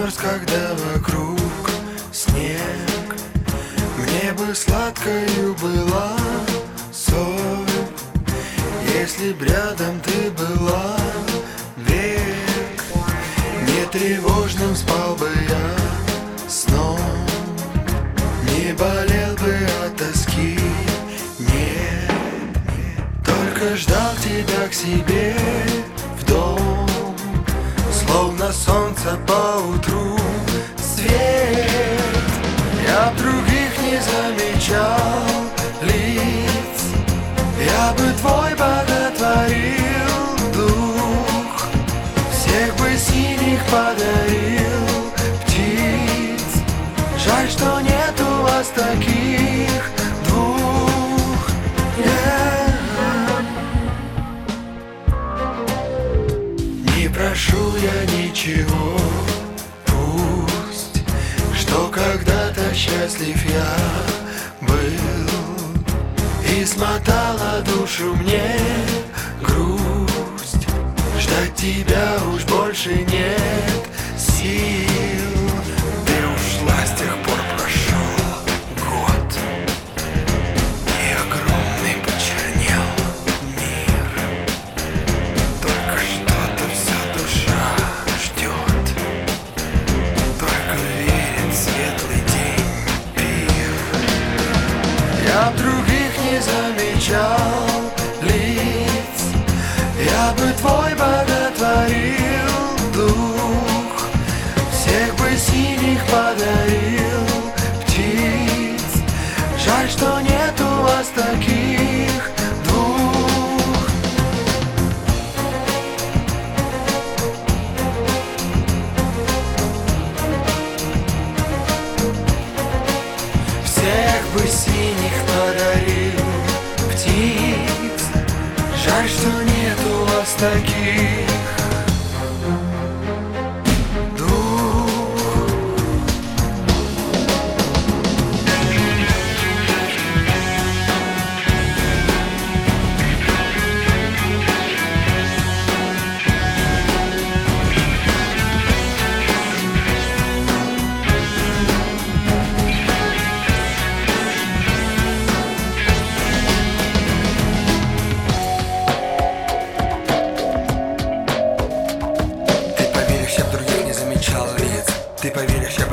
замерз, когда вокруг снег. Мне бы сладкою была соль, если б рядом ты была век. Не тревожным спал бы я сном, не болел бы от тоски, нет. Только ждал тебя к себе в дом, словно солнце по утру свет. Я других не замечал лиц, я бы твой боготворил дух, всех бы синих подарил птиц. Жаль, что нету вас таких двух. Не прошу я ничего, пусть, что когда-то счастлив я был, и смотала душу мне грусть. Ждать тебя уж больше нет сил. Ты ушла, с тех пор прошел год, и огромный почернел мир. Только что-то вся душа ждет, только верит в светлый день пир. Я других не замечал лиц, я бы твой боготворил дух, всех бы синих подарил птиц. Жаль, что нету вас таких двух. Всех бы синих подарил птиц. Жаль, что нету вас таких двух. Ты поверишь,